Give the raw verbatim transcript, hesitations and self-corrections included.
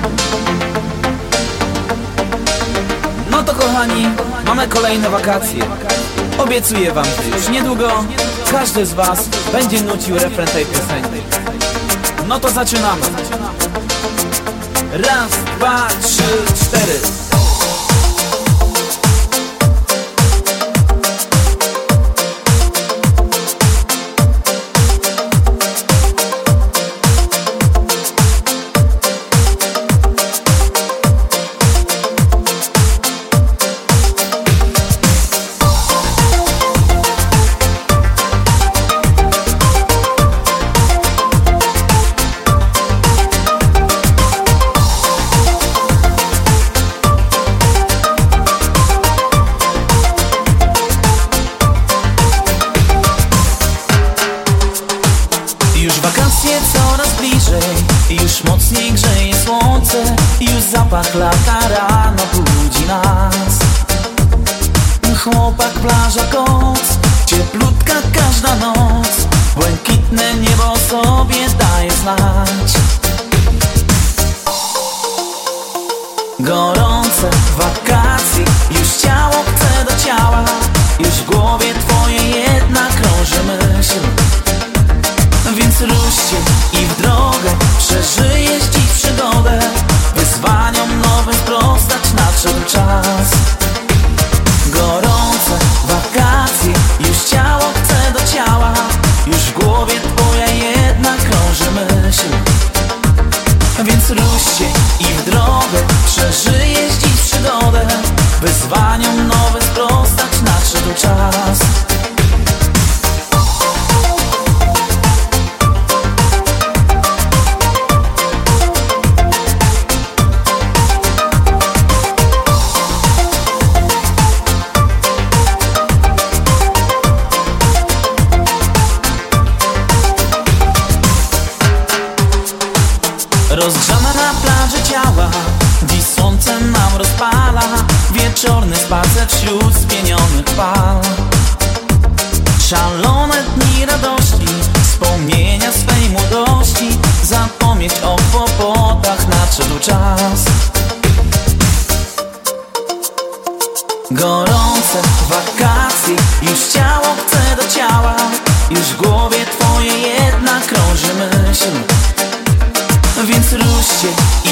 No to kochani, mamy kolejne wakacje. Obiecuję wam, że już niedługo każdy z was będzie nucił refren tej piosenki. No to zaczynamy. Raz, dwa, trzy, cztery. Wakacje coraz bliżej, już mocniej grzeje słońce, już zapach lata rano budzi nas. Chłopak, plaża, koc, cieplutka każda noc, błękitne niebo sobie daje znać. Gorące wakacje, już ciało chce do ciała, już w głowie twojej jednak krąży myśl. Więc ruszcie i w drogę, przeżyjesz dziś przygodę, wyzwaniom nowym sprostać nadszedł czas. Gorące wakacje, już ciało chce do ciała, już w głowie twoja jednak krąży myśl. Więc ruszcie i w drogę, przeżyjesz dziś przygodę, wyzwaniom nowym sprostać nadszedł czas. Rozgrzana na plaży ciała, dziś słońce nam rozpala, wieczorny spacer wśród spienionych fal. Szalone dni radości, wspomnienia swej młodości, zapomnieć o kłopotach nadszedł czas. Gorące wakacje, już ciało chce do ciała, już w głowie twojej jednak krąży myśl. Więc ruszcie